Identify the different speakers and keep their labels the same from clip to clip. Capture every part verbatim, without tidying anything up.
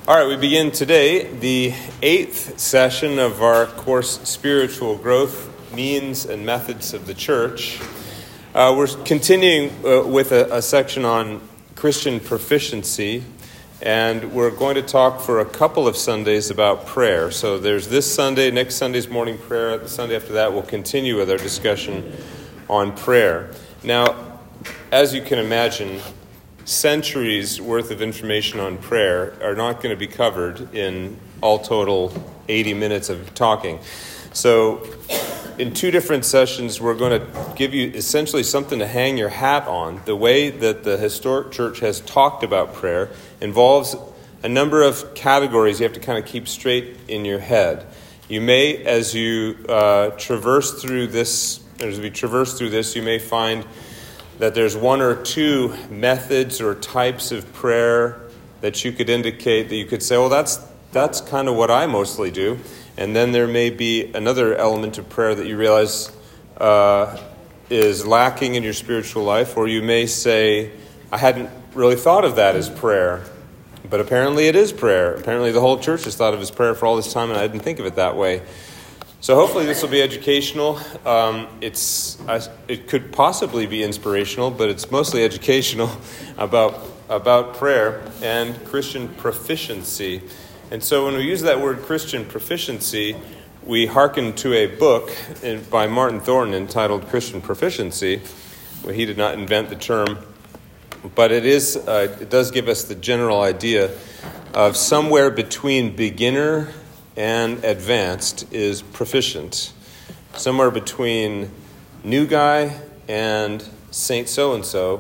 Speaker 1: All right, we begin today the eighth session of our course, Spiritual Growth, Means and Methods of the Church. Uh, we're continuing uh, with a, a section on Christian proficiency, and we're going to talk for a couple of Sundays about prayer. So there's this Sunday, next Sunday's morning prayer. The Sunday after that, we'll continue with our discussion on prayer. Now, as you can imagine, centuries worth of information on prayer are not going to be covered in all total eighty minutes of talking. So in two different sessions, we're going to give you essentially something to hang your hat on. The way that the historic church has talked about prayer involves a number of categories you have to kind of keep straight in your head. You may, as you uh, traverse through this, as we traverse through this, you may find that there's one or two methods or types of prayer that you could indicate that you could say, well, that's that's kind of what I mostly do. And then there may be another element of prayer that you realize uh, is lacking in your spiritual life, or you may say, I hadn't really thought of that as prayer, but apparently it is prayer. Apparently the whole church has thought of it as prayer for all this time, and I didn't think of it that way. So hopefully this will be educational. Um, it's it could possibly be inspirational, but it's mostly educational about about prayer and Christian proficiency. And so when we use that word Christian proficiency, we hearken to a book in, by Martin Thornton entitled Christian Proficiency. Well, he did not invent the term, but it is uh, it does give us the general idea of somewhere between beginner and advanced is proficient. Somewhere between new guy and Saint so-and-so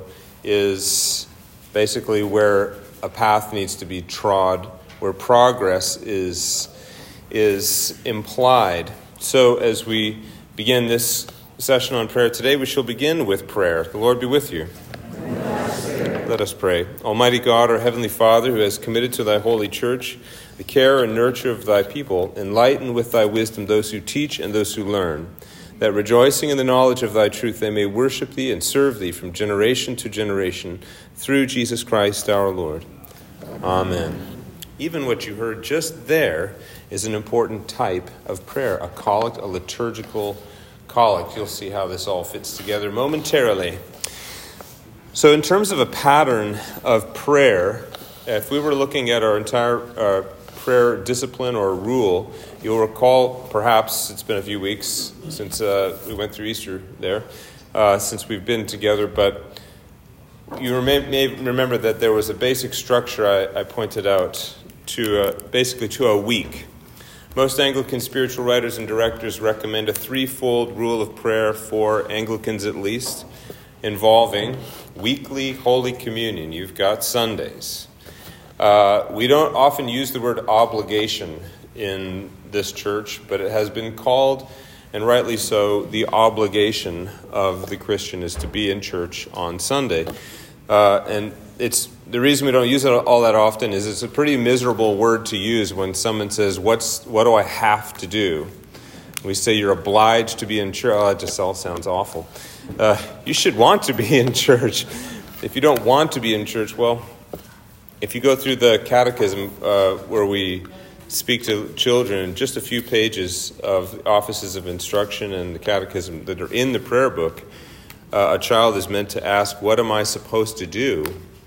Speaker 1: is basically where a path needs to be trod, where progress is, is implied. So as we begin this session on prayer today, we shall begin with prayer. The Lord be with you. Let us pray. Almighty God, our Heavenly Father, who has committed to thy holy church the care and nurture of thy people, enlighten with thy wisdom those who teach and those who learn, that rejoicing in the knowledge of thy truth they may worship thee and serve thee from generation to generation, through Jesus Christ our Lord. Amen. Even what you heard just there is an important type of prayer, a collect, a liturgical collect. You'll see how this all fits together momentarily. So in terms of a pattern of prayer, if we were looking at our entire uh, prayer discipline or rule, you'll recall, perhaps it's been a few weeks since uh, we went through Easter there, uh, since we've been together, but you may, may remember that there was a basic structure I, I pointed out to uh, basically to a week. Most Anglican spiritual writers and directors recommend a threefold rule of prayer for Anglicans at least, involving weekly Holy Communion. You've got Sundays. Uh, we don't often use the word obligation in this church, but it has been called, and rightly so, the obligation of the Christian is to be in church on Sunday. Uh, and it's the reason we don't use it all that often is it's a pretty miserable word to use when someone says, "What's what do I have to do?" We say you're obliged to be in church. Oh, it just all sounds awful. Uh, you should want to be in church. If you don't want to be in church, well, if you go through the catechism uh, where we speak to children, just a few pages of offices of instruction and the catechism that are in the prayer book, uh, a child is meant to ask, what am I supposed to do?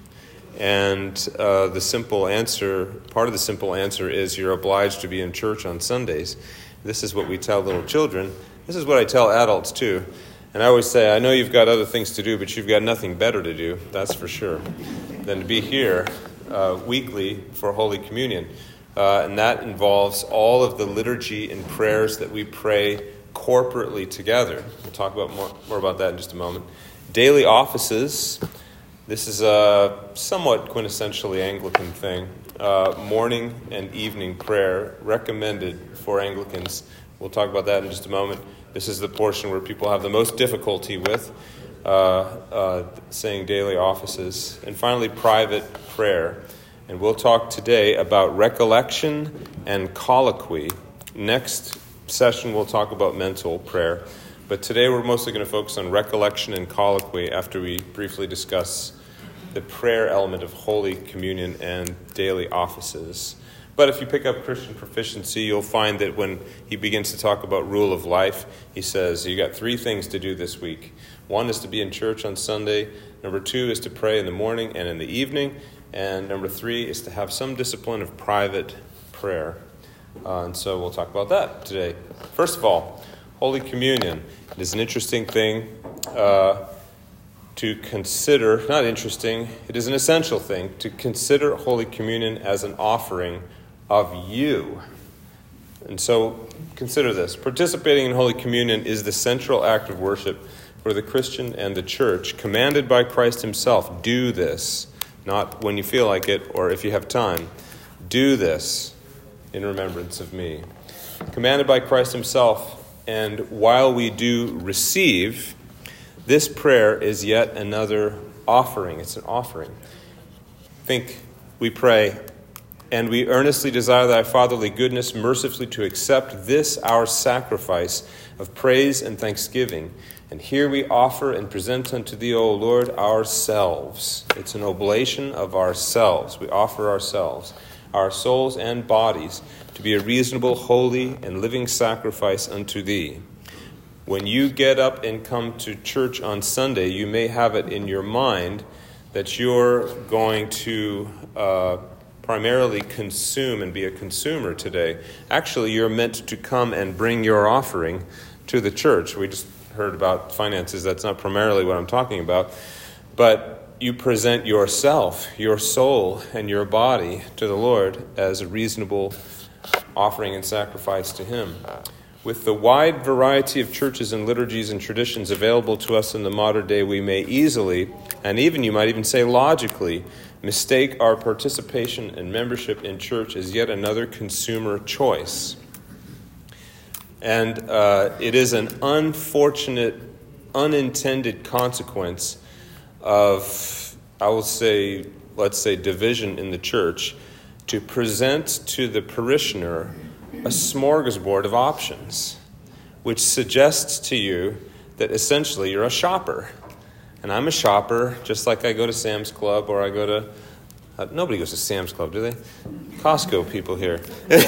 Speaker 1: And uh, the simple answer, part of the simple answer is you're obliged to be in church on Sundays. This is what we tell little children. This is what I tell adults too. And I always say, I know you've got other things to do, but you've got nothing better to do, that's for sure, than to be here uh, weekly for Holy Communion. Uh, and that involves all of the liturgy and prayers that we pray corporately together. We'll talk about more, more about that in just a moment. Daily offices. This is a somewhat quintessentially Anglican thing. Uh, morning and evening prayer recommended for Anglicans. We'll talk about that in just a moment. This is the portion where people have the most difficulty with uh, uh, saying daily offices. And finally, private prayer. And we'll talk today about recollection and colloquy. Next session, we'll talk about mental prayer. But today, we're mostly going to focus on recollection and colloquy after we briefly discuss the prayer element of Holy Communion and daily offices. But if you pick up Christian Proficiency, you'll find that when he begins to talk about rule of life, he says, you got three things to do this week. One is to be in church on Sunday. Number two is to pray in the morning and in the evening. And number three is to have some discipline of private prayer. Uh, and so we'll talk about that today. First of all, Holy Communion. It is an interesting thing uh, to consider. Not interesting, it is an essential thing to consider Holy Communion as an offering of you. And so consider this. Participating in Holy Communion is the central act of worship for the Christian and the church, commanded by Christ himself. Do this, not when you feel like it or if you have time. Do this in remembrance of me. Commanded by Christ himself, and while we do receive, this prayer is yet another offering. It's an offering. Think, we pray, and we earnestly desire thy fatherly goodness mercifully to accept this our sacrifice of praise and thanksgiving. And here we offer and present unto thee, O Lord, ourselves. It's an oblation of ourselves. We offer ourselves, our souls and bodies, to be a reasonable, holy, and living sacrifice unto thee. When you get up and come to church on Sunday, you may have it in your mind that you're going to uh, primarily consume and be a consumer today. Actually, you're meant to come and bring your offering to the church. We just heard about finances. That's not primarily what I'm talking about. But you present yourself, your soul, and your body to the Lord as a reasonable offering and sacrifice to him. With the wide variety of churches and liturgies and traditions available to us in the modern day, we may easily, and even you might even say logically, mistake our participation and membership in church as yet another consumer choice. And uh, it is an unfortunate, unintended consequence of, I will say, let's say, division in the church, to present to the parishioner a smorgasbord of options, which suggests to you that essentially you're a shopper. And I'm a shopper, just like I go to Sam's Club or I go to... Uh, nobody goes to Sam's Club, do they? Costco people here.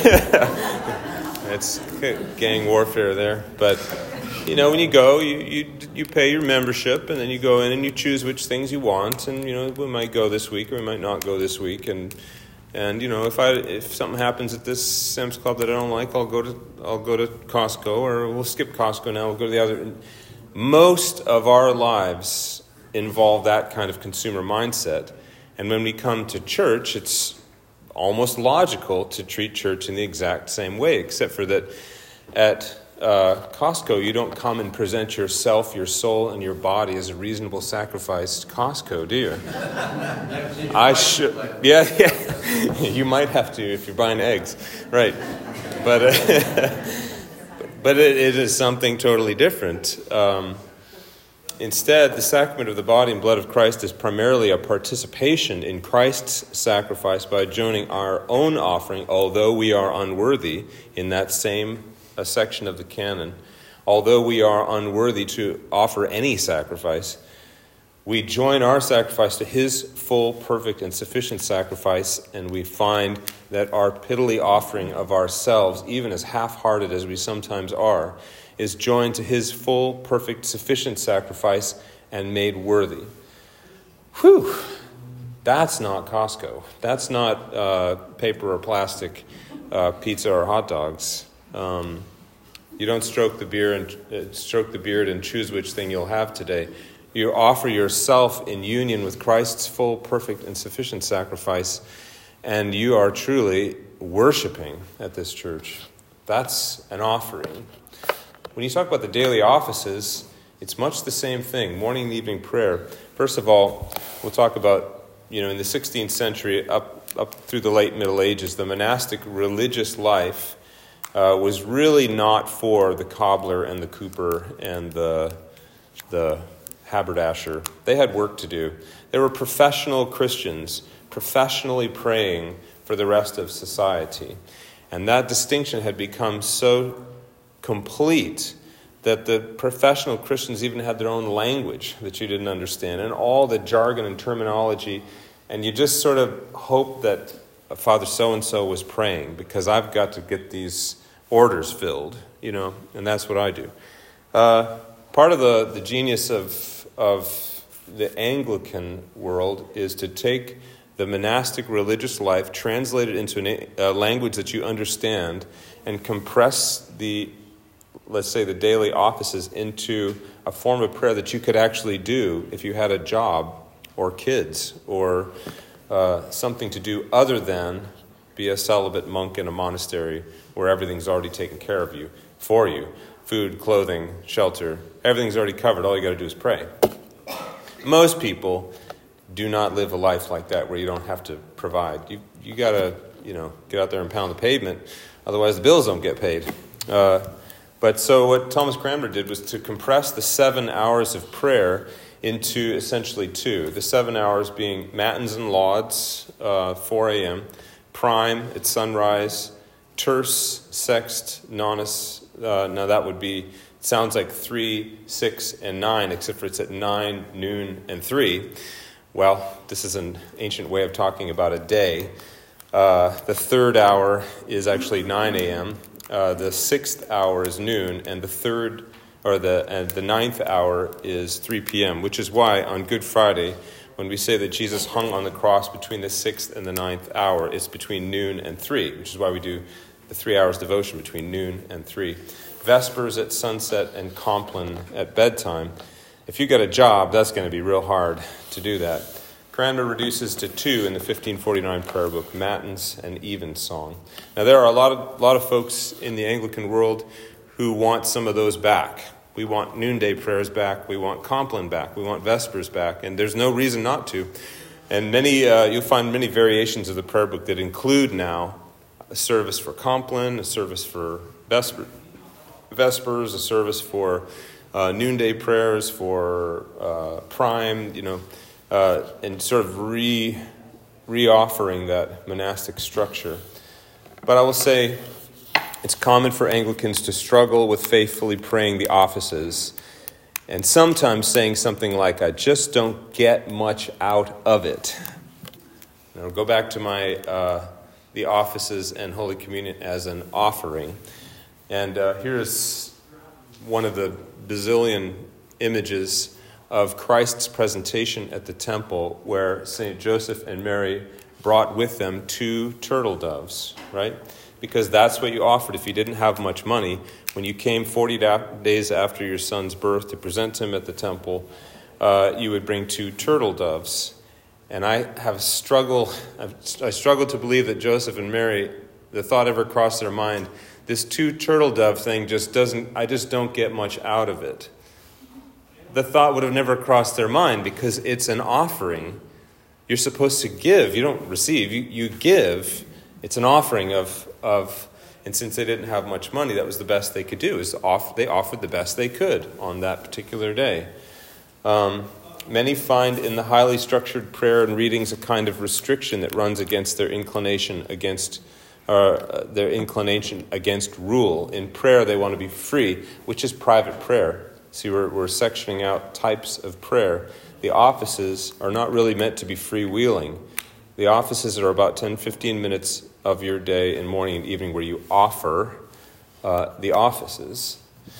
Speaker 1: It's gang warfare there. But, you know, when you go, you, you you pay your membership, and then you go in and you choose which things you want. And, you know, we might go this week or we might not go this week. And... And you know, if I if something happens at this Sam's Club that I don't like, I'll go to I'll go to Costco, or we'll skip Costco now. We'll go to the other. Most of our lives involve that kind of consumer mindset, and when we come to church, it's almost logical to treat church in the exact same way, except for that at uh, Costco, you don't come and present yourself, your soul, and your body as a reasonable sacrifice to Costco, do you? I should. Yeah, yeah. You might have to if you're buying eggs, right? But uh, but it, it is something totally different. Um, instead, the sacrament of the body and blood of Christ is primarily a participation in Christ's sacrifice by joining our own offering, although we are unworthy, in that same a section of the canon. Although we are unworthy to offer any sacrifice, we join our sacrifice to his full, perfect, and sufficient sacrifice, and we find that our piddly offering of ourselves, even as half-hearted as we sometimes are, is joined to his full, perfect, sufficient sacrifice and made worthy. Whew! That's not Costco. That's not uh, paper or plastic uh, pizza or hot dogs. Um, you don't stroke the beard and uh, stroke the beard and choose which thing you'll have today. You offer yourself in union with Christ's full, perfect, and sufficient sacrifice, and you are truly worshiping at this church. That's an offering. When you talk about the daily offices, it's much the same thing, morning and evening prayer. First of all, we'll talk about, you know, in the sixteenth century, up, up through the late Middle Ages, the monastic religious life uh, was really not for the cobbler and the cooper and the the haberdasher. They had work to do. They were professional Christians, professionally praying for the rest of society. And that distinction had become so complete that the professional Christians even had their own language that you didn't understand, and all the jargon and terminology, and you just sort of hope that Father so-and-so was praying because I've got to get these orders filled, you know, and that's what I do. Uh, part of the, the genius of, of the Anglican world is to take the monastic religious life, translate it into a uh, language that you understand, and compress the, let's say, the daily offices into a form of prayer that you could actually do if you had a job or kids or uh, something to do other than be a celibate monk in a monastery where everything's already taken care of you, for you. Food, clothing, shelter, everything's already covered. All you got to do is pray. Most people do not live a life like that where you don't have to provide. You you got to, you know, get out there and pound the pavement. Otherwise the bills don't get paid. Uh, but so what Thomas Cranmer did was to compress the seven hours of prayer into essentially two. The seven hours being matins and lauds, uh, four a.m., prime at sunrise, terce, sext, nonus. Uh, now that would be, it sounds like three, six, and nine, except for it's at nine, noon, and three. Well, this is an ancient way of talking about a day. Uh, the third hour is actually nine a.m. Uh, the sixth hour is noon, and the third, or the and the ninth hour is three p.m., which is why on Good Friday, when we say that Jesus hung on the cross between the sixth and the ninth hour, it's between noon and three, which is why we do the three hours devotion between noon and three. Vespers at sunset and Compline at bedtime. If you got a job, that's going to be real hard to do that. Cranmer reduces to two in the fifteen forty-nine prayer book, Matins and Evensong. Now, there are a lot of lot of folks in the Anglican world who want some of those back. We want noonday prayers back. We want Compline back. We want Vespers back. And there's no reason not to. And many uh, you'll find many variations of the prayer book that include now a service for Compline, a service for Vesper, Vespers, a service for Uh, noonday prayers, for uh, prime, you know, uh, and sort of re re-offering that monastic structure. But I will say it's common for Anglicans to struggle with faithfully praying the offices and sometimes saying something like, I just don't get much out of it. Now, go back to my uh, the offices and Holy Communion as an offering. And uh, here's one of the bazillion images of Christ's presentation at the temple where Saint Joseph and Mary brought with them two turtle doves, right? Because that's what you offered if you didn't have much money. When you came forty days after your son's birth to present him at the temple, uh, you would bring two turtle doves. And I have struggle, I struggle to believe that Joseph and Mary, the thought ever crossed their mind, this two turtle dove thing just doesn't, I just don't get much out of it. The thought would have never crossed their mind because it's an offering. You're supposed to give. You don't receive. You, you give. It's an offering of, of, and since they didn't have much money, that was the best they could do. Is off, they offered the best they could on that particular day. Um, many find in the highly structured prayer and readings a kind of restriction that runs against their inclination against Uh, their inclination against rule. In prayer, they want to be free, which is private prayer. See, we're, we're sectioning out types of prayer. The offices are not really meant to be freewheeling. The offices are about ten, fifteen minutes of your day in morning and evening where you offer uh, the offices.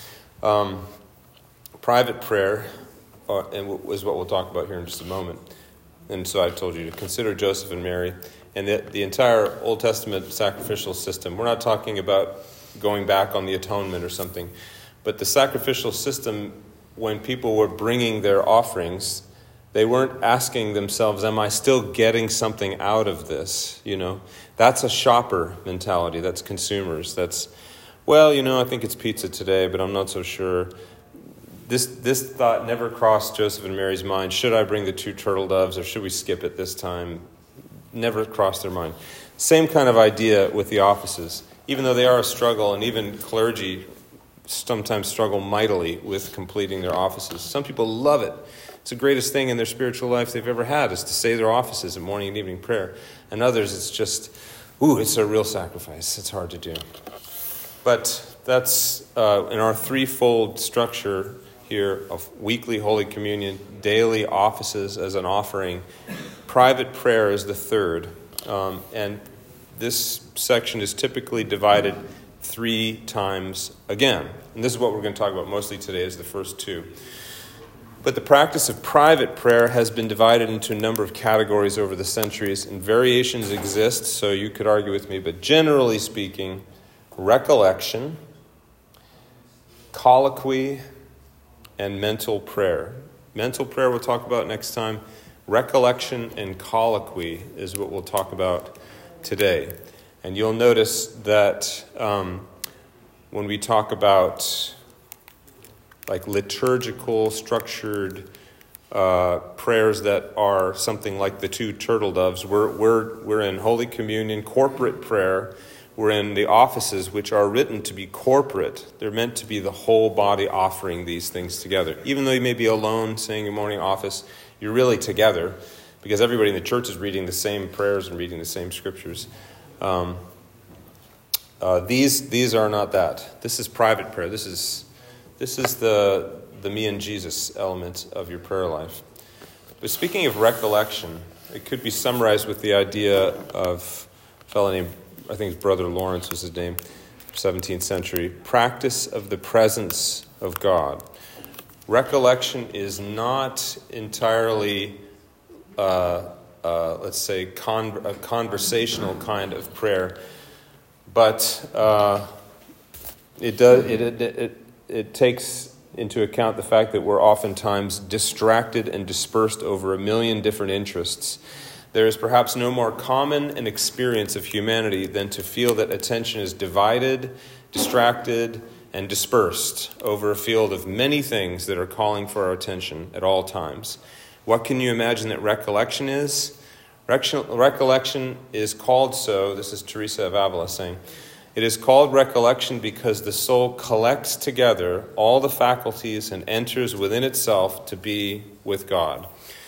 Speaker 1: Um, private prayer uh, and w- is what we'll talk about here in just a moment. And so I've told you to consider Joseph and Mary and the, the entire Old Testament sacrificial system. We're not talking about going back on the atonement or something, but the sacrificial system, when people were bringing their offerings, they weren't asking themselves, am I still getting something out of this? You know, that's a shopper mentality. That's consumers. That's, well, you know, I think it's pizza today, but I'm not so sure. This this thought never crossed Joseph and Mary's mind. Should I bring the two turtle doves or should we skip it this time? Never crossed their mind. Same kind of idea with the offices. Even though they are a struggle, and even clergy sometimes struggle mightily with completing their offices. Some people love it. It's the greatest thing in their spiritual life they've ever had is to say their offices in morning and evening prayer. And others, it's just, ooh, it's a real sacrifice. It's hard to do. But That's uh, in our threefold structure here of weekly Holy Communion, daily offices as an offering. Private prayer is the third. Um, and this section is typically divided three times again. And this is what we're going to talk about mostly today is the first two. But the practice of private prayer has been divided into a number of categories over the centuries, and variations exist, so you could argue with me, but generally speaking, recollection, colloquy, and mental prayer. Mental prayer we'll talk about next time. Recollection and colloquy is what we'll talk about today. And you'll notice that um, when we talk about like liturgical, structured uh, prayers that are something like the two turtle doves, we're, we're, we're in Holy Communion, corporate prayer. We're in the offices, which are written to be corporate. They're meant to be the whole body offering these things together. Even though you may be alone saying your morning office, you're really together because everybody in the church is reading the same prayers and reading the same scriptures. Um, uh, these these are not that. This is private prayer. This is this is the the me and Jesus element of your prayer life. But speaking of recollection, it could be summarized with the idea of a fellow named, I think his brother Lawrence was his name, seventeenth century, practice of the presence of God. Recollection is not entirely, uh, uh, let's say, con- a conversational kind of prayer, but uh, it does it, it it it takes into account the fact that we're oftentimes distracted and dispersed over a million different interests. There is perhaps no more common an experience of humanity than to feel that attention is divided, distracted, and dispersed over a field of many things that are calling for our attention at all times. What can you imagine that recollection is? Recollection is called so, this is Teresa of Avila saying, it is called recollection because the soul collects together all the faculties and enters within itself to be with God.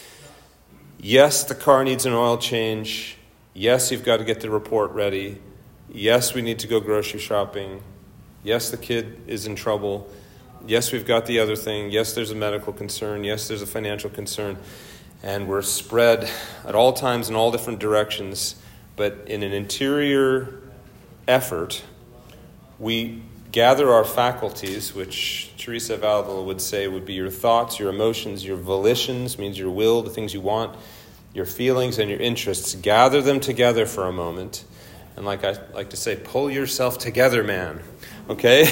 Speaker 1: Yes, the car needs an oil change. Yes, you've got to get the report ready. Yes, we need to go grocery shopping. Yes, the kid is in trouble. Yes, we've got the other thing. Yes, there's a medical concern. Yes, there's a financial concern. And we're spread at all times in all different directions. But in an interior effort, we gather our faculties, which Teresa of Avila would say would be your thoughts, your emotions, your volitions, means your will, the things you want, your feelings and your interests. Gather them together for a moment. And like I like to say, pull yourself together, man. Okay?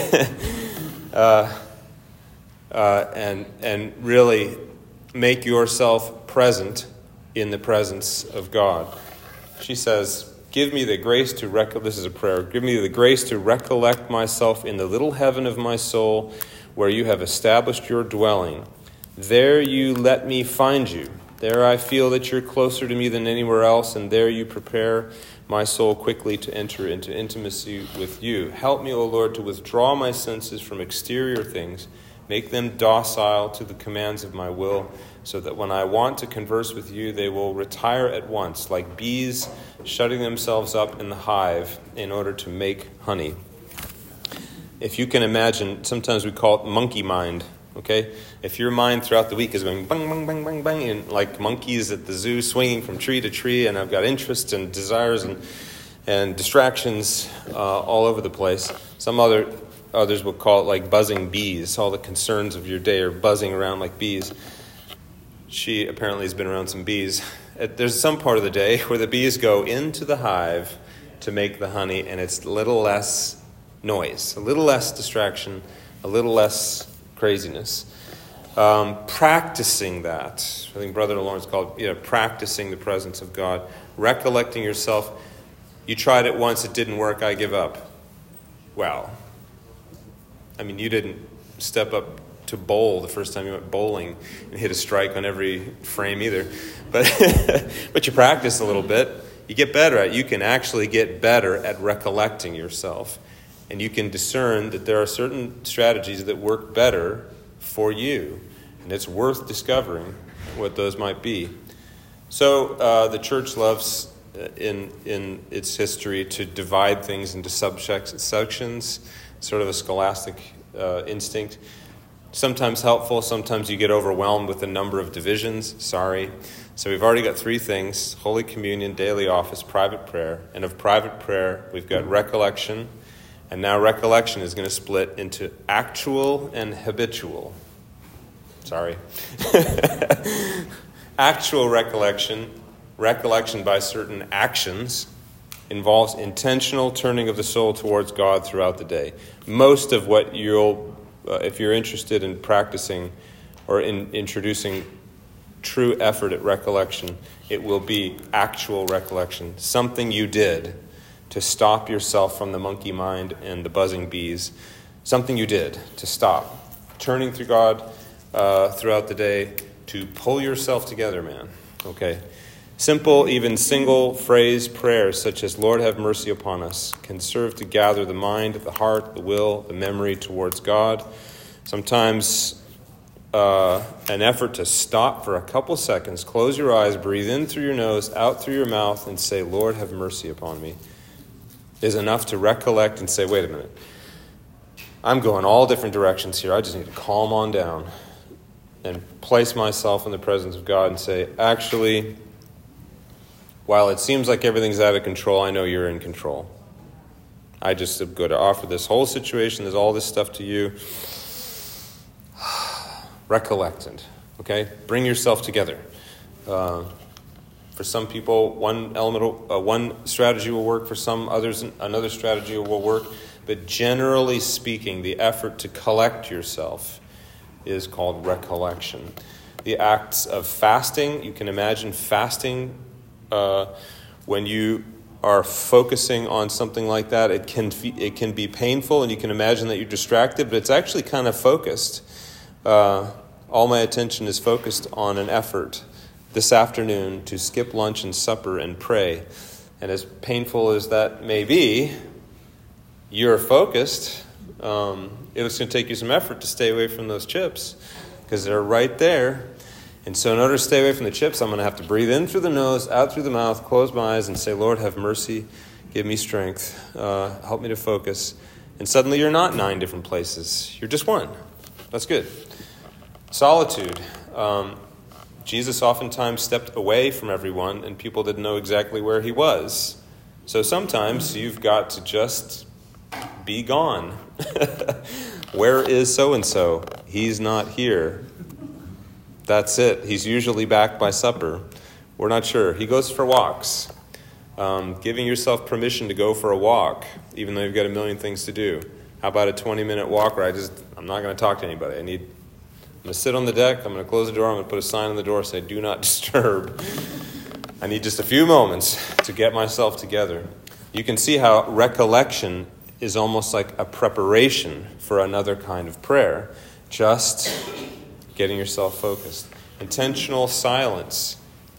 Speaker 1: uh, uh, and and really make yourself present in the presence of God. She says, give me the grace to recollect, this is a prayer, give me the grace to recollect myself in the little heaven of my soul where you have established your dwelling. There you let me find you. There I feel that you're closer to me than anywhere else, and there you prepare my soul quickly to enter into intimacy with you. Help me, O Lord, to withdraw my senses from exterior things, make them docile to the commands of my will, so that when I want to converse with you, they will retire at once, like bees shutting themselves up in the hive in order to make honey. If you can imagine, sometimes we call it monkey mind, okay? If your mind throughout the week is going bang, bang, bang, bang, bang, and like monkeys at the zoo swinging from tree to tree, and I've got interests and desires and and distractions uh, all over the place. Some other others will call it like buzzing bees. All the concerns of your day are buzzing around like bees. She apparently has been around some bees. There's some part of the day where the bees go into the hive to make the honey, and it's a little less noise, a little less distraction, a little less craziness. Um, practicing that, I think Brother Lawrence called it, you know, practicing the presence of God, recollecting yourself. You tried it once, it didn't work, I give up. Well, I mean, you didn't step up to bowl the first time you went bowling and hit a strike on every frame either. But but you practice a little bit, you get better at it. You can actually get better at recollecting yourself. And you can discern that there are certain strategies that work better for you. And it's worth discovering what those might be. So uh, the church loves, uh, in in its history, to divide things into subsections. sort of a scholastic uh, instinct. Sometimes helpful, sometimes you get overwhelmed with the number of divisions. Sorry. So we've already got three things: Holy Communion, daily office, private prayer. And of private prayer, we've got recollection. And now recollection is going to split into actual and habitual. Sorry. Actual recollection, recollection by certain actions, involves intentional turning of the soul towards God throughout the day. Most of what you'll, uh, if you're interested in practicing or in introducing true effort at recollection, it will be actual recollection, something you did to stop yourself from the monkey mind and the buzzing bees, something you did to stop. Turning to God uh, throughout the day to pull yourself together, man. Okay. Simple, even single phrase prayers such as "Lord, have mercy upon us" can serve to gather the mind, the heart, the will, the memory towards God. Sometimes uh, an effort to stop for a couple seconds, close your eyes, breathe in through your nose, out through your mouth, and say, "Lord, have mercy upon me," is enough to recollect and say, wait a minute, I'm going all different directions here. I just need to calm on down and place myself in the presence of God and say, actually, while it seems like everything's out of control, I know you're in control. I just am going to offer this whole situation, there's all this stuff to you. Recollect it, okay? Bring yourself together. Uh, For some people, one element, uh, one strategy will work. For some others, another strategy will work. But generally speaking, the effort to collect yourself is called recollection. The acts of fasting, you can imagine fasting uh, when you are focusing on something like that. It can it can be painful, and you can imagine that you're distracted, but it's actually kind of focused. Uh, all my attention is focused on an effort this afternoon to skip lunch and supper and pray. And as painful as that may be, you're focused. Um, it was going to take you some effort to stay away from those chips because they're right there. And so in order to stay away from the chips, I'm going to have to breathe in through the nose, out through the mouth, close my eyes and say, "Lord, have mercy, give me strength, uh, help me to focus." And suddenly you're not nine different places. You're just one. That's good. Solitude. Um, Jesus oftentimes stepped away from everyone, and people didn't know exactly where he was. So sometimes you've got to just be gone. Where is so-and-so? He's not here. That's it. He's usually back by supper. We're not sure. He goes for walks. Um, giving yourself permission to go for a walk, even though you've got a million things to do. How about a twenty-minute walk where I just, I'm not going to talk to anybody. I need... I'm going to sit on the deck, I'm going to close the door, I'm going to put a sign on the door, say, "Do not disturb." I need just a few moments to get myself together. You can see how recollection is almost like a preparation for another kind of prayer. Just getting yourself focused. Intentional silence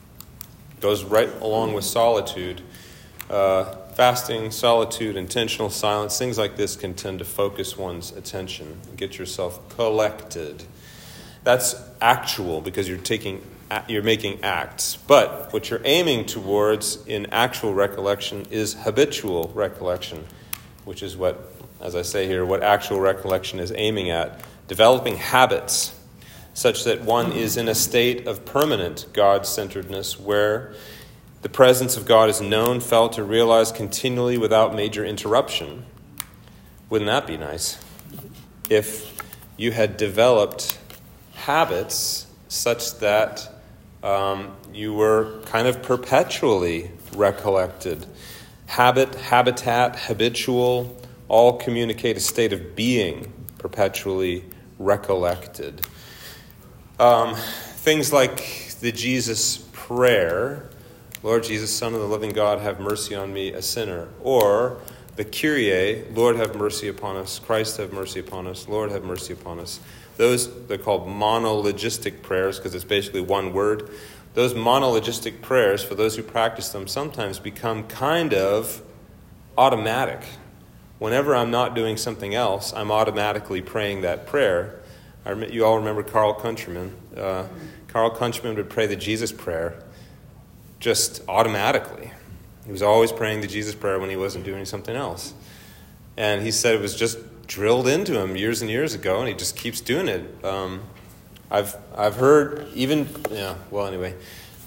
Speaker 1: goes right along with solitude. Uh, fasting, solitude, intentional silence, things like this can tend to focus one's attention and get yourself collected. That's actual because you're taking, you're making acts. But what you're aiming towards in actual recollection is habitual recollection, which is what, as I say here, what actual recollection is aiming at. Developing habits such that one is in a state of permanent God-centeredness where the presence of God is known, felt, or realized continually without major interruption. Wouldn't that be nice? If you had developed habits such that um, you were kind of perpetually recollected. Habit, habitat, habitual, all communicate a state of being perpetually recollected. Um, things like the Jesus prayer, "Lord Jesus, Son of the living God, have mercy on me, a sinner," or the Kyrie, "Lord, have mercy upon us. Christ, have mercy upon us. Lord, have mercy upon us." Those, they're called monologistic prayers because it's basically one word. Those monologistic prayers, for those who practice them, sometimes become kind of automatic. Whenever I'm not doing something else, I'm automatically praying that prayer. I rem- you all remember Carl Countryman. Uh, Carl Countryman would pray the Jesus prayer just automatically. He was always praying the Jesus prayer when he wasn't doing something else. And he said it was just drilled into him years and years ago, and he just keeps doing it. Um, I've I've heard even yeah. Well, anyway,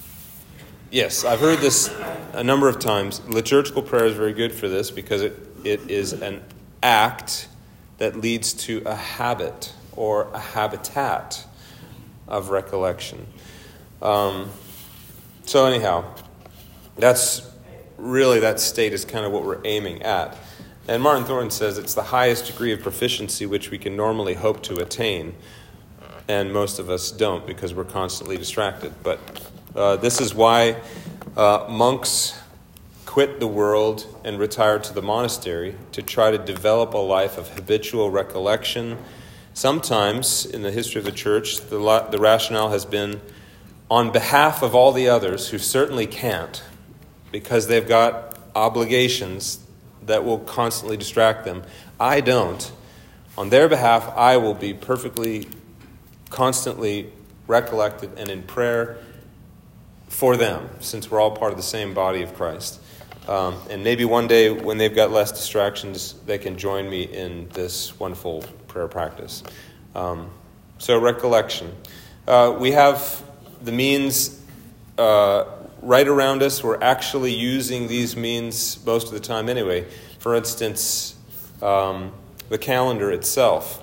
Speaker 1: yes, I've heard this a number of times. Liturgical prayer is very good for this because it it is an act that leads to a habit or a habitat of recollection. Um, so anyhow, that's really that state is kind of what we're aiming at. And Martin Thorne says it's the highest degree of proficiency which we can normally hope to attain. And most of us don't because we're constantly distracted. But uh, this is why uh, monks quit the world and retire to the monastery to try to develop a life of habitual recollection. Sometimes in the history of the church, the, la- the rationale has been on behalf of all the others who certainly can't because they've got obligations that will constantly distract them. I don't. On their behalf, I will be perfectly, constantly recollected and in prayer for them, since we're all part of the same body of Christ. Um, and maybe one day when they've got less distractions, they can join me in this wonderful prayer practice. Um, so recollection. Uh, we have the means uh, right around us. We're actually using these means most of the time anyway. For instance, um, the calendar itself.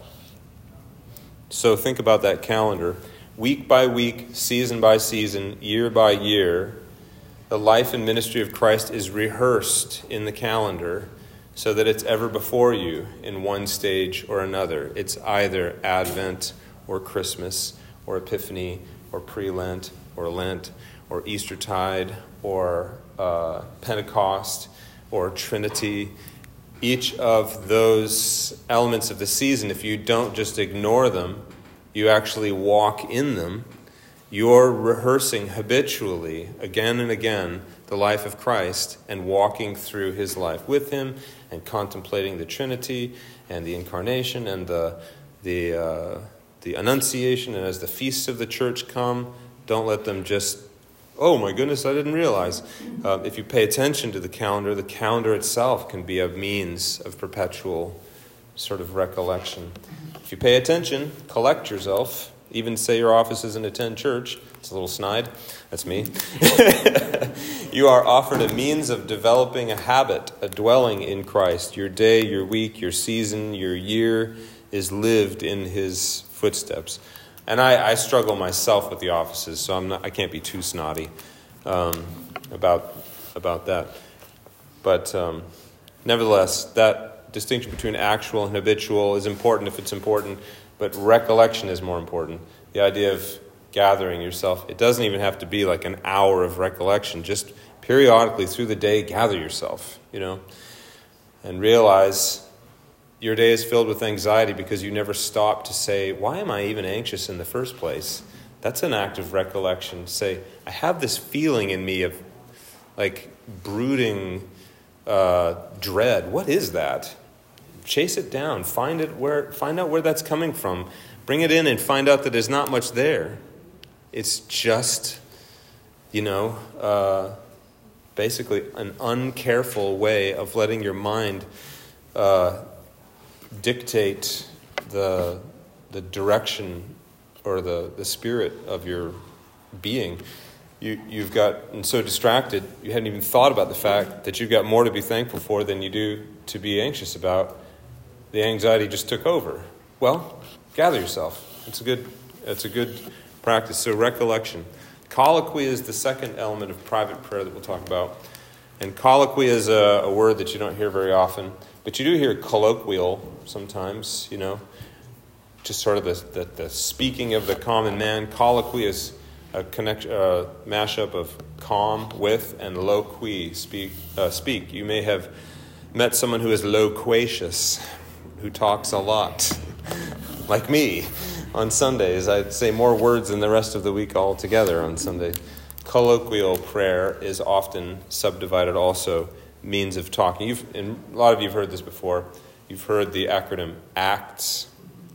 Speaker 1: So think about that calendar. Week by week, season by season, year by year, the life and ministry of Christ is rehearsed in the calendar so that it's ever before you in one stage or another. It's either Advent or Christmas or Epiphany or Pre-Lent or Lent or Eastertide or uh, Pentecost or Trinity. Each of those elements of the season, if you don't just ignore them, you actually walk in them, you're rehearsing habitually, again and again, the life of Christ and walking through his life with him and contemplating the Trinity and the Incarnation and the the uh, the Annunciation. And as the feasts of the church come, don't let them just, oh my goodness, I didn't realize. Uh, if you pay attention to the calendar, the calendar itself can be a means of perpetual sort of recollection. If you pay attention, collect yourself, even say your office isn't attend church. It's a little snide. That's me. You are offered a means of developing a habit, a dwelling in Christ. Your day, your week, your season, your year is lived in his footsteps. And I, I struggle myself with the offices, so I'm not, I can't be too snotty um, about about that. But um, nevertheless, that distinction between actual and habitual is important if it's important, but recollection is more important. The idea of gathering yourself, it doesn't even have to be like an hour of recollection. Just periodically through the day, gather yourself, you know, and realize your day is filled with anxiety because you never stop to say, why am I even anxious in the first place? That's an act of recollection. Say, I have this feeling in me of like brooding uh, dread. What is that? Chase it down. Find it where. Find out where that's coming from. Bring it in and find out that there's not much there. It's just, you know, uh, basically an uncareful way of letting your mind uh, dictate the the direction or the, the spirit of your being. You, you've gotten so distracted, you hadn't even thought about the fact that you've got more to be thankful for than you do to be anxious about. The anxiety just took over. Well, gather yourself. It's a good, it's a good practice. So recollection. Colloquy is the second element of private prayer that we'll talk about. And colloquy is a, a word that you don't hear very often, but you do hear colloquial sometimes, you know, just sort of the, the, the speaking of the common man. Colloquy is a connect, uh, mashup of calm with and loqui, speak, uh, speak. You may have met someone who is loquacious, who talks a lot, like me on Sundays. I'd say more words than the rest of the week altogether on Sunday. Colloquial prayer is often subdivided also, means of talking. You've, and a lot of you have heard this before. You've heard the acronym ACTS.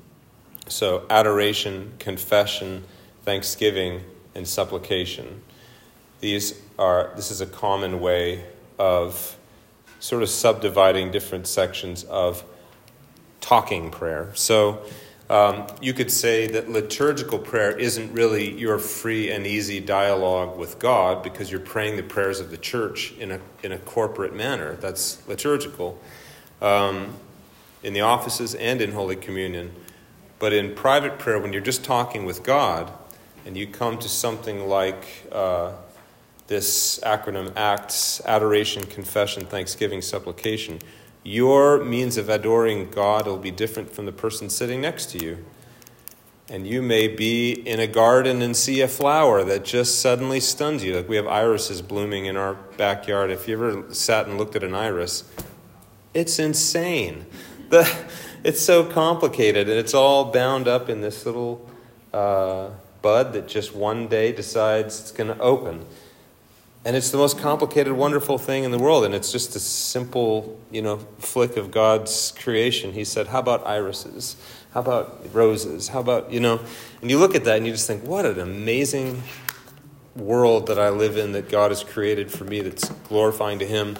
Speaker 1: So adoration, confession, thanksgiving, and supplication. These are, this is a common way of sort of subdividing different sections of talking prayer. So um, you could say that liturgical prayer isn't really your free and easy dialogue with God because you're praying the prayers of the church in a in a corporate manner. That's liturgical um, in the offices and in Holy Communion. But in private prayer, when you're just talking with God and you come to something like uh, this acronym ACTS, Adoration, Confession, Thanksgiving, Supplication, your means of adoring God will be different from the person sitting next to you. And you may be in a garden and see a flower that just suddenly stuns you. Like we have irises blooming in our backyard. If you ever sat and looked at an iris, it's insane. The, it's so complicated, and it's all bound up in this little uh, bud that just one day decides it's going to open. And it's the most complicated, wonderful thing in the world. And it's just a simple, you know, flick of God's creation. He said, how about irises? How about roses? How about, you know, and you look at that and you just think, what an amazing world that I live in, that God has created for me, that's glorifying to him.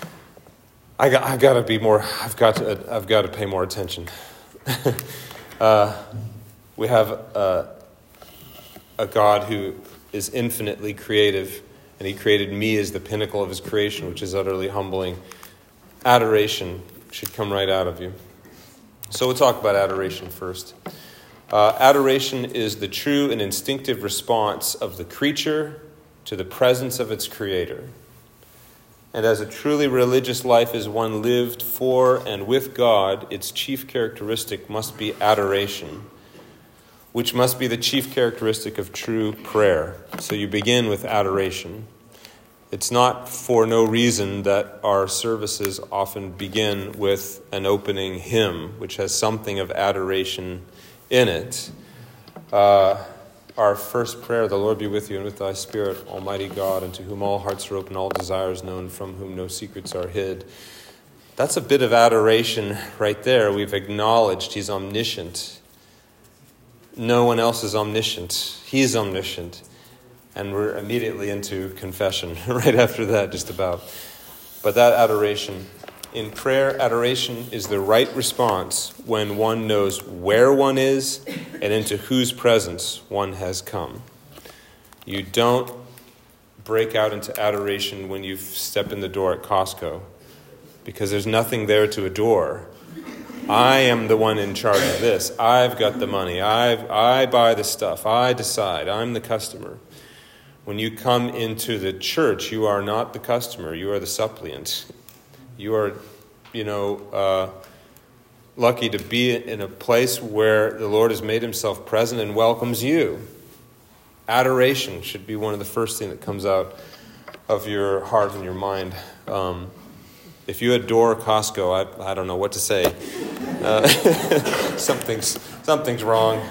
Speaker 1: I got, I got to be more, I've got to, I've got to pay more attention. uh, we have a, a God who is infinitely creative. And he created me as the pinnacle of his creation, which is utterly humbling. Adoration should come right out of you. So we'll talk about adoration first. Uh, adoration is the true and instinctive response of the creature to the presence of its creator. And as a truly religious life is one lived for and with God, its chief characteristic must be adoration, which must be the chief characteristic of true prayer. So you begin with adoration. It's not for no reason that our services often begin with an opening hymn, which has something of adoration in it. Uh, our first prayer, the Lord be with you and with thy spirit, Almighty God, unto whom all hearts are open, all desires known, from whom no secrets are hid. That's a bit of adoration right there. We've acknowledged he's omniscient. No one else is omniscient. He's omniscient. And we're immediately into confession right after that, just about. But that adoration, in prayer, adoration is the right response when one knows where one is and into whose presence one has come. You don't break out into adoration when you step in the door at Costco, because there's nothing there to adore. I am the one in charge of this. I've got the money. I've, I buy the stuff. I decide. I'm the customer. When you come into the church, you are not the customer. You are the suppliant. You are, you know, uh, lucky to be in a place where the Lord has made himself present and welcomes you. Adoration should be one of the first things that comes out of your heart and your mind. Um, if you adore Costco, I, I don't know what to say. Uh, something's something's wrong.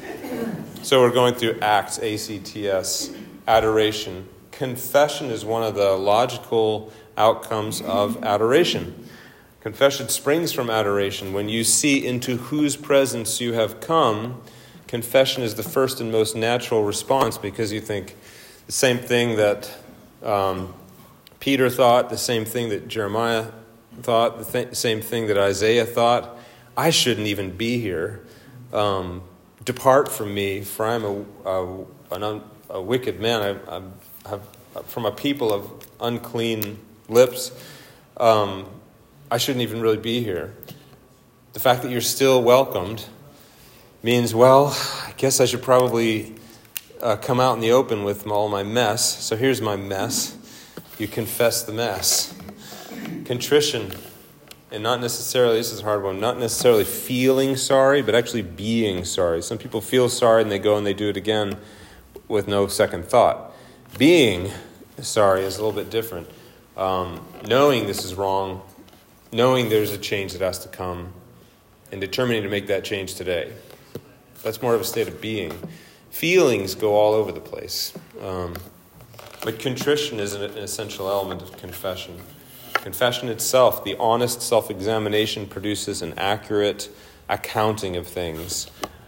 Speaker 1: So we're going through ACTS, A C T S, adoration. Confession is one of the logical outcomes of adoration. Confession springs from adoration. When you see into whose presence you have come, confession is the first and most natural response, because you think the same thing that um, Peter thought, the same thing that Jeremiah thought, the th- same thing that Isaiah thought. I shouldn't even be here. Um, depart from me, for I am a, a, an un, a wicked man. I, I have from a people of unclean lips. Um, I shouldn't even really be here. The fact that you're still welcomed means, well, I guess I should probably uh, come out in the open with all my mess. So here's my mess. You confess the mess. Contrition. And not necessarily, this is a hard one, not necessarily feeling sorry, but actually being sorry. Some people feel sorry and they go and they do it again with no second thought. Being sorry is a little bit different. Um, knowing this is wrong, knowing there's a change that has to come, and determining to make that change today. That's more of a state of being. Feelings go all over the place. Um, but contrition is an, an essential element of confession. Confession itself, the honest self-examination, produces an accurate accounting of things.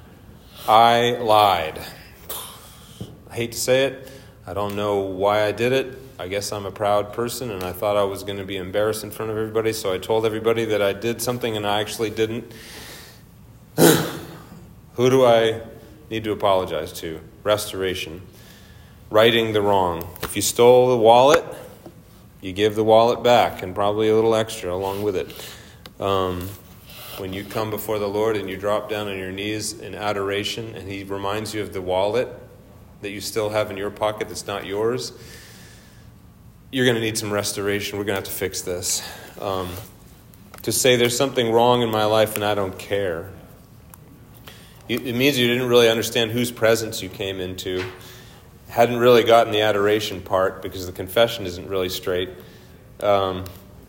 Speaker 1: I lied. I hate to say it. I don't know why I did it. I guess I'm a proud person, and I thought I was going to be embarrassed in front of everybody, so I told everybody that I did something and I actually didn't. Who do I need to apologize to? Restoration. Righting the wrong. If you stole the wallet, you give the wallet back and probably a little extra along with it. Um, when you come before the Lord and you drop down on your knees in adoration and he reminds you of the wallet that you still have in your pocket that's not yours, you're going to need some restoration. We're going to have to fix this. Um, to say there's something wrong in my life and I don't care. It means you didn't really understand whose presence you came into. Hadn't really gotten the adoration part because the confession isn't really straight. Um,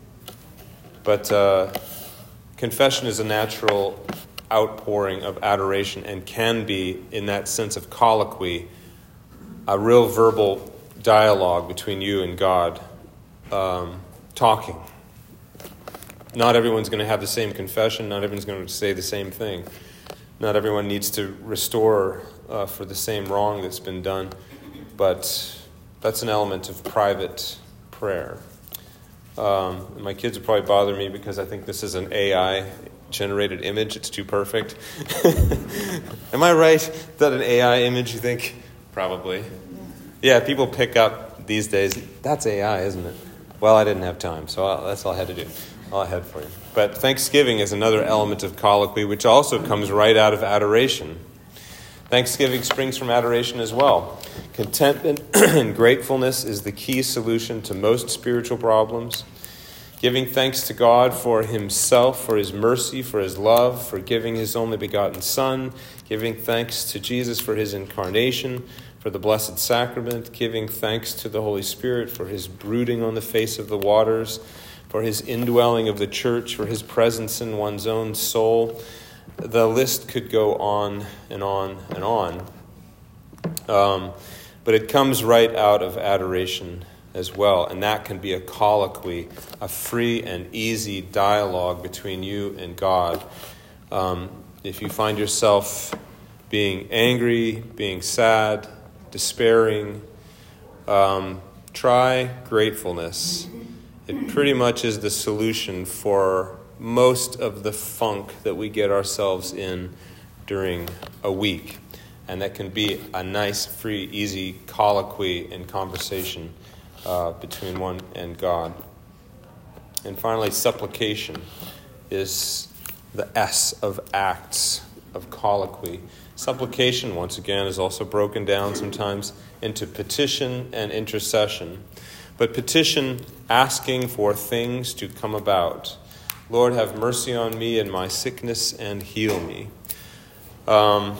Speaker 1: but uh, confession is a natural outpouring of adoration and can be, in that sense of colloquy, a real verbal dialogue between you and God, um, talking. Not everyone's going to have the same confession. Not everyone's going to say the same thing. Not everyone needs to restore uh, for the same wrong that's been done. But that's an element of private prayer. Um, my kids will probably bother me because I think this is an A I-generated image. It's too perfect. Am I right? Is that an A I image, you think? Probably. Yeah, people pick up these days, that's A I, isn't it? Well, I didn't have time, so I'll, that's all I had to do. All I had for you. But thanksgiving is another element of colloquy, which also comes right out of adoration. Thanksgiving springs from adoration as well. Contentment and gratefulness is the key solution to most spiritual problems. Giving thanks to God for himself, for his mercy, for his love, for giving his only begotten Son. Giving thanks to Jesus for his incarnation, for the Blessed Sacrament. Giving thanks to the Holy Spirit for his brooding on the face of the waters, for his indwelling of the church, for his presence in one's own soul. The list could go on and on and on. Um, but it comes right out of adoration as well. And that can be a colloquy, a free and easy dialogue between you and God. Um, if you find yourself being angry, being sad, despairing, um, try gratefulness. It pretty much is the solution for most of the funk that we get ourselves in during a week. And that can be a nice, free, easy colloquy and conversation uh, between one and God. And finally, supplication is the S of acts of colloquy. Supplication, once again, is also broken down sometimes into petition and intercession. But petition, asking for things to come about. Lord, have mercy on me in my sickness and heal me. Um,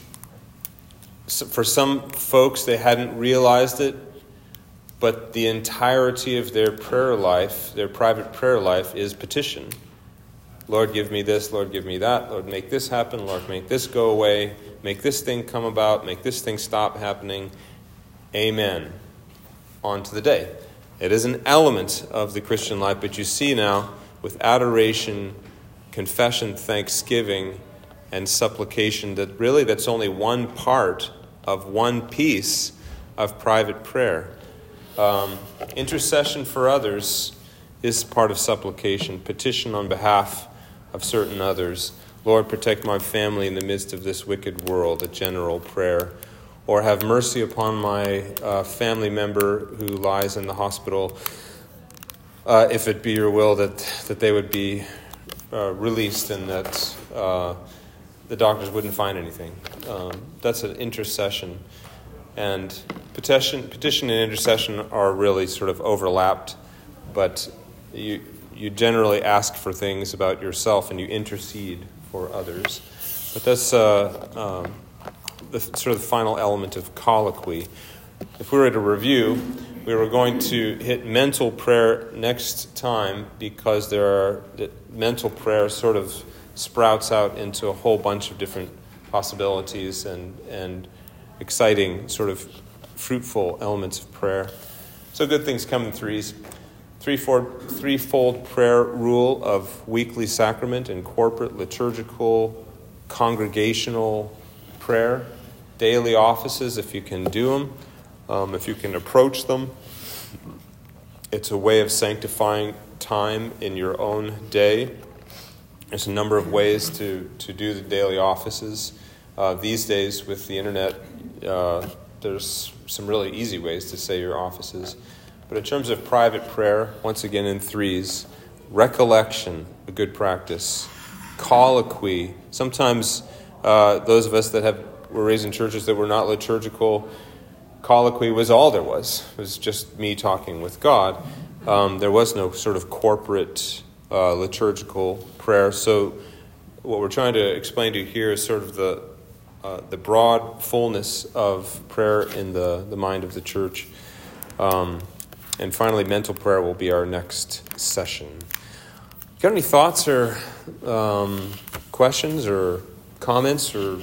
Speaker 1: so for some folks, they hadn't realized it, but the entirety of their prayer life, their private prayer life, is petition. Lord, give me this. Lord, give me that. Lord, make this happen. Lord, make this go away. Make this thing come about. Make this thing stop happening. Amen. On to the day. It is an element of the Christian life, but you see now, with adoration, confession, thanksgiving, and supplication, that really that's only one part of one piece of private prayer. Um, intercession for others is part of supplication. Petition on behalf of certain others. Lord, protect my family in the midst of this wicked world, a general prayer. Or have mercy upon my uh, family member who lies in the hospital. Uh, if it be your will that, that they would be uh, released and that uh, the doctors wouldn't find anything. Um, that's an intercession. And petition, petition and intercession are really sort of overlapped, but you you generally ask for things about yourself and you intercede for others. But that's uh, um, the sort of the final element of colloquy. If we were to review, we were going to hit mental prayer next time because there are mental prayer sort of sprouts out into a whole bunch of different possibilities and and exciting, sort of fruitful elements of prayer. So good things come in threes. Threefold, threefold prayer rule of weekly sacrament and corporate, liturgical, congregational prayer. Daily offices, if you can do them, um, if you can approach them. It's a way of sanctifying time in your own day. There's a number of ways to, to do the daily offices. Uh, these days, with the internet, uh, there's some really easy ways to say your offices. But in terms of private prayer, once again in threes, recollection, a good practice, colloquy. Sometimes uh, those of us that have were raised in churches that were not liturgical, colloquy was all there was. It was just me talking with God. Um, there was no sort of corporate uh, liturgical prayer. So what we're trying to explain to you here is sort of the uh, the broad fullness of prayer in the, the mind of the church. Um, and finally, mental prayer will be our next session. Got any thoughts or um, questions or comments, or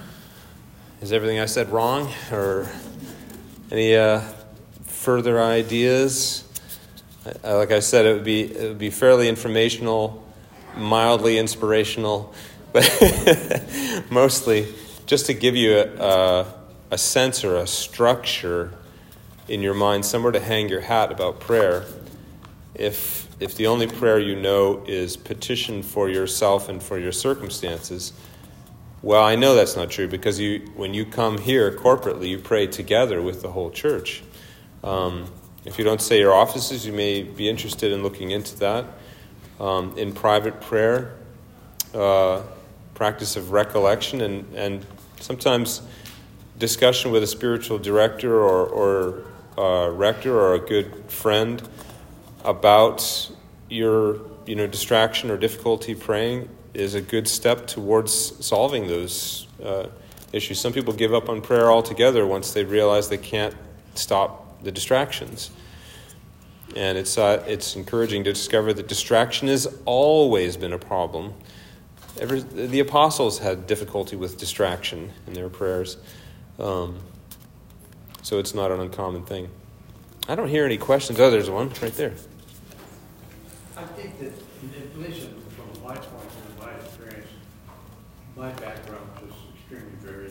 Speaker 1: is everything I said wrong, or any uh, further ideas? Uh, like I said, it would be it would be fairly informational, mildly inspirational, but mostly just to give you a, a, a sense or a structure in your mind, somewhere to hang your hat about prayer. If if the only prayer you know is petition for yourself and for your circumstances, well, I know that's not true, because you when you come here corporately, you pray together with the whole church. Um, if you don't say your offices, you may be interested in looking into that. Um, in private prayer, uh, practice of recollection, and, and sometimes discussion with a spiritual director or, or uh, rector or a good friend about your you know distraction or difficulty praying is a good step towards solving those uh, issues. Some people give up on prayer altogether once they realize they can't stop the distractions. And it's uh, it's encouraging to discover that distraction has always been a problem. Every, the apostles had difficulty with distraction in their prayers. Um, so it's not an uncommon thing. I don't hear any questions. Oh, there's one right there.
Speaker 2: I think that, at least from my point of my experience, my background is extremely varied.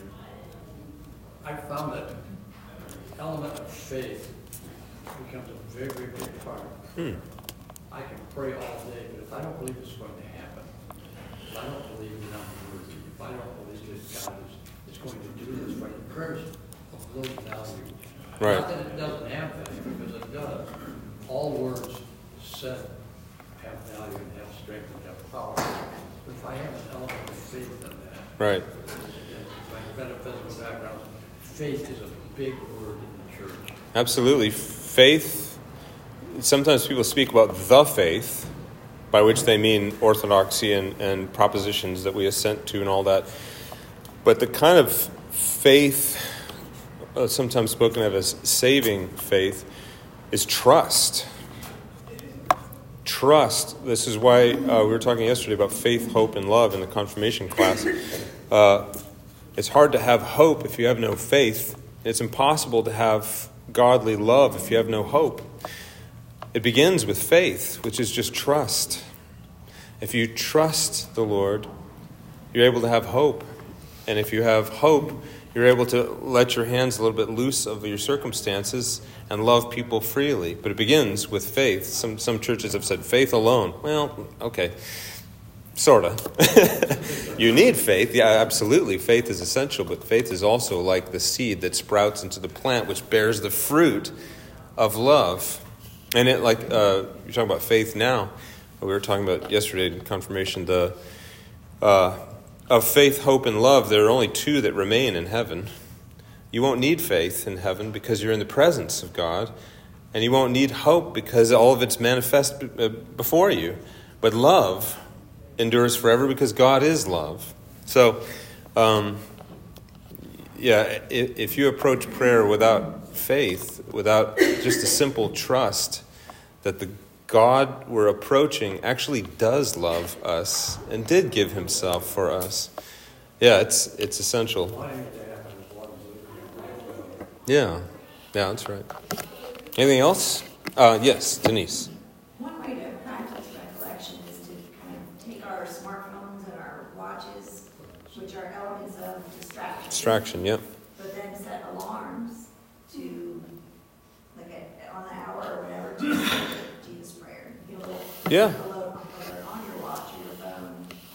Speaker 2: I found that the element of faith becomes a very, very big part.
Speaker 1: Hmm.
Speaker 2: I can pray all day, but if I don't believe it's going to happen, if I don't believe in I'm worthy, if I don't believe that God is, is going to do this for you, prayer is of little value.
Speaker 1: Right.
Speaker 2: Not that it doesn't have value, because it does. All words said have value and have strength and have power. But if I have an element of faith in that,
Speaker 1: Right.
Speaker 2: my metaphysical background, faith is a big word in the church.
Speaker 1: Absolutely. Faith, sometimes people speak about the faith, by which they mean orthodoxy and, and propositions that we assent to and all that. But the kind of faith, uh, sometimes spoken of as saving faith, is trust. Trust. This is why uh, we were talking yesterday about faith, hope, and love in the confirmation class. Uh, it's hard to have hope if you have no faith. It's impossible to have godly love if you have no hope. It begins with faith, which is just trust. If you trust the Lord, you're able to have hope. And if you have hope, you're able to let your hands a little bit loose of your circumstances and love people freely. But it begins with faith. Some some churches have said faith alone. Well, okay, sort of. You need faith. Yeah, absolutely. Faith is essential, but faith is also like the seed that sprouts into the plant, which bears the fruit of love. And it, like uh, you're talking about faith now. We were talking about yesterday in confirmation, the uh, of faith, hope, and love, there are only two that remain in heaven. You won't need faith in heaven because you're in the presence of God. And you won't need hope because all of it's manifest before you. But love endures forever because God is love. So, um, yeah, if, if you approach prayer without faith, without just a simple trust that the God we're approaching actually does love us and did give himself for us. Yeah, it's it's essential. Yeah, yeah, that's right. Anything else? Uh, yes, Denise.
Speaker 3: One way to practice recollection is to kind of take our smartphones and our watches, which are elements of distraction.
Speaker 1: Distraction, yep.
Speaker 3: But then set alarms to, like a, on the hour or whatever, to Jesus prayer. You'll
Speaker 1: Yeah.
Speaker 3: alert on your watch or your phone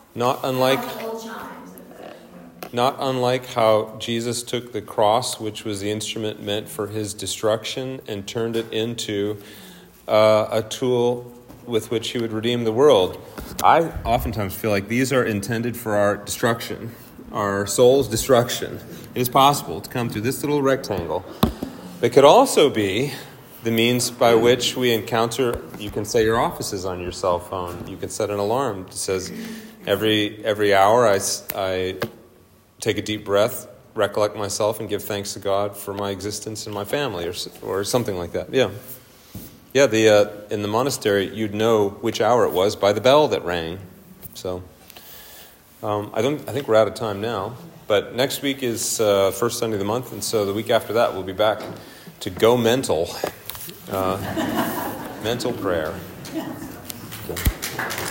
Speaker 1: Not unlike,
Speaker 3: All the old chimes of the, you know,
Speaker 1: not unlike how Jesus took the cross, which was the instrument meant for his destruction, and turned it into uh, a tool with which he would redeem the world. I oftentimes feel like these are intended for our destruction, our soul's destruction. It is possible to come through this little rectangle. It could also be the means by which we encounter, you can set your offices on your cell phone. You can set an alarm that says every every hour I, I take a deep breath, recollect myself, and give thanks to God for my existence and my family, or or something like that. Yeah. Yeah, the uh, in the monastery, you'd know which hour it was by the bell that rang. So um, I don't. I think we're out of time now. But next week is uh, first Sunday of the month, and so the week after that, we'll be back to go mental. Uh, mental prayer. Okay.